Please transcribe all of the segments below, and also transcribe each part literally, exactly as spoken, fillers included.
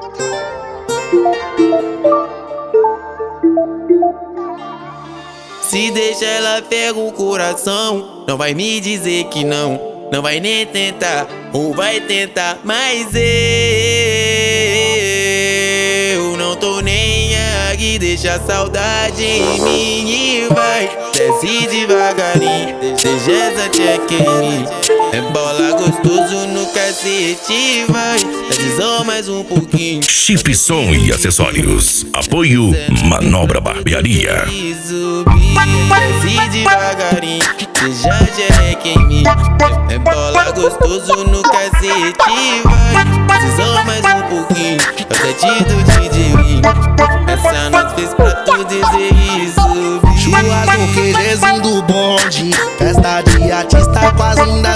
Se deixa ela pega o coração, não vai me dizer que não, não vai nem tentar, ou vai tentar, mas eu não tô nem aqui. Deixa a saudade em mim e vai, desce devagarinho, deixa essa check em mim. É bola gostoso no cacete, vai, decisão mais um pouquinho. Chip Som e Acessórios. Apoio Manobra Barbearia. Desce devagarinho, deixa a check em mim. É bola gostoso no cacete, vai, decisão mais um pouquinho. É o sete do D J. Essa noite fez pra tu dizer isso. Churrasco, queijezinho do bonde, festa de artista quase ainda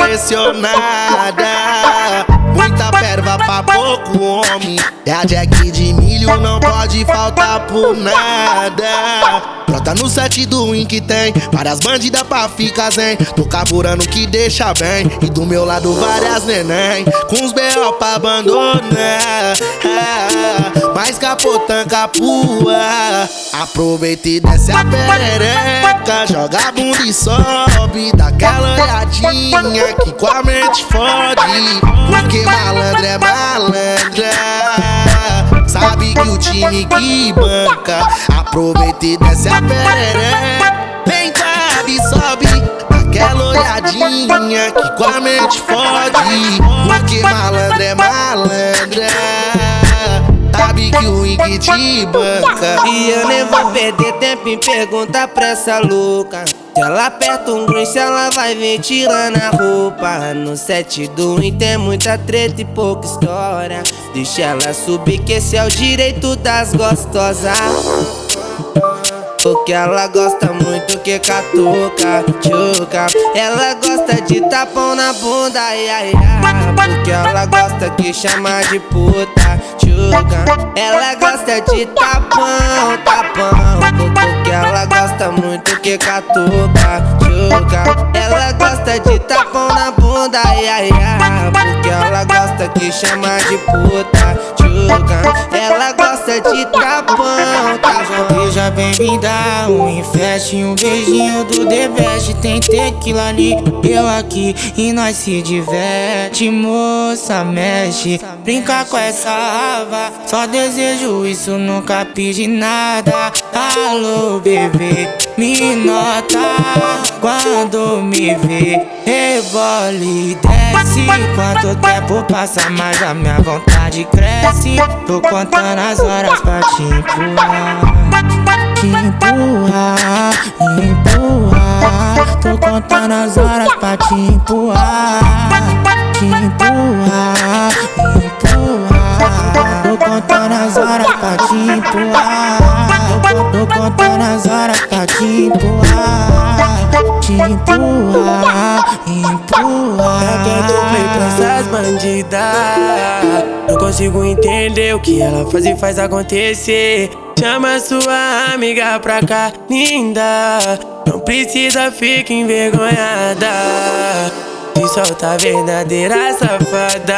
selecionada. Muita perva pra pouco homem, é a Jack de milho, não pode faltar por nada. Brota no set do Win que tem várias bandidas pra ficar zen. Tô carburando que deixa bem, e do meu lado várias neném com os B O pra abandonar. Mas capotã capua, aproveita e desce a perereca, joga a bunda e sobe, dá aquela olhadinha que com a mente fode. Porque malandra é malandra, sabe que o time que banca. Aproveita e desce a perereca, vem cabe e sobe, dá aquela olhadinha que com a mente fode. Porque malandra é malandra, sabe que o Wing te banca. E eu nem vou perder tempo em perguntar pra essa louca. Se ela aperta um green, se ela vai vir tirando a roupa. No set do Win tem muita treta e pouca história. Deixa ela subir que esse é o direito das gostosas. Porque ela gosta muito que catuca, tchuca. Ela gosta de tapão na bunda, ai, ai, ai. Porque ela gosta que chama de puta, tchuca. Ela gosta de tapão, tapão. Porque ela gosta muito que catuca, tchuca. Ela gosta de tapão na bunda, ai, ai, ai. Porque ela gosta que chama de puta, tchuca. Ela gosta de tapão, tapão. Seja bem-vinda, um fest, um beijinho do The Best. Tem tequila ali, eu aqui e nós se diverte. Moça, mexe, brinca com essa rava. Só desejo isso, nunca pedi nada. Alô, bebê, me nota quando me vê. Rebole, desce. Quanto tempo passa, mais a minha vontade cresce. Tô contando as horas pra te empurrar, te empurrar, empurrar. Tô contando as horas pra te empurrar, te empurrar, empurrar. Tô contando as horas pra te empurrar. Tô contando as horas pra te empurrar, te empurrar, empurrar. É que eu tô feio pra essas bandidas. Não consigo entender o que ela faz e faz acontecer. Chama sua amiga pra cá, linda. Não precisa ficar envergonhada. E solta verdadeira safada.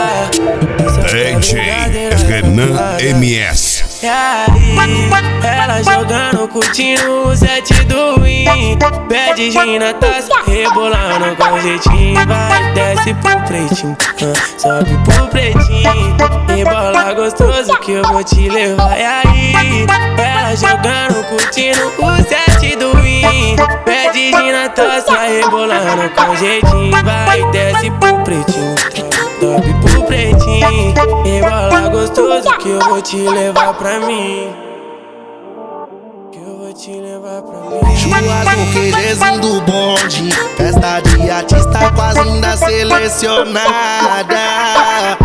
D J Renan M S. E aí, ela jogando, curtindo o set do Win. Pede gin na taça, rebolando com jeitinho. Vai, desce pro pretinho, uh, sobe pro pretinho. Rebola gostoso que eu vou te levar. E aí, ela jogando, curtindo o set do Win. Pede gin na taça, rebolando com jeitinho. Vai, desce pro pretinho, sobe pro pretinho. Rebola gostoso que eu vou te levar pra mim. Que eu vou te levar pra mim. Churrasco, queijezinho do bonde, festa de artista quase ainda selecionada.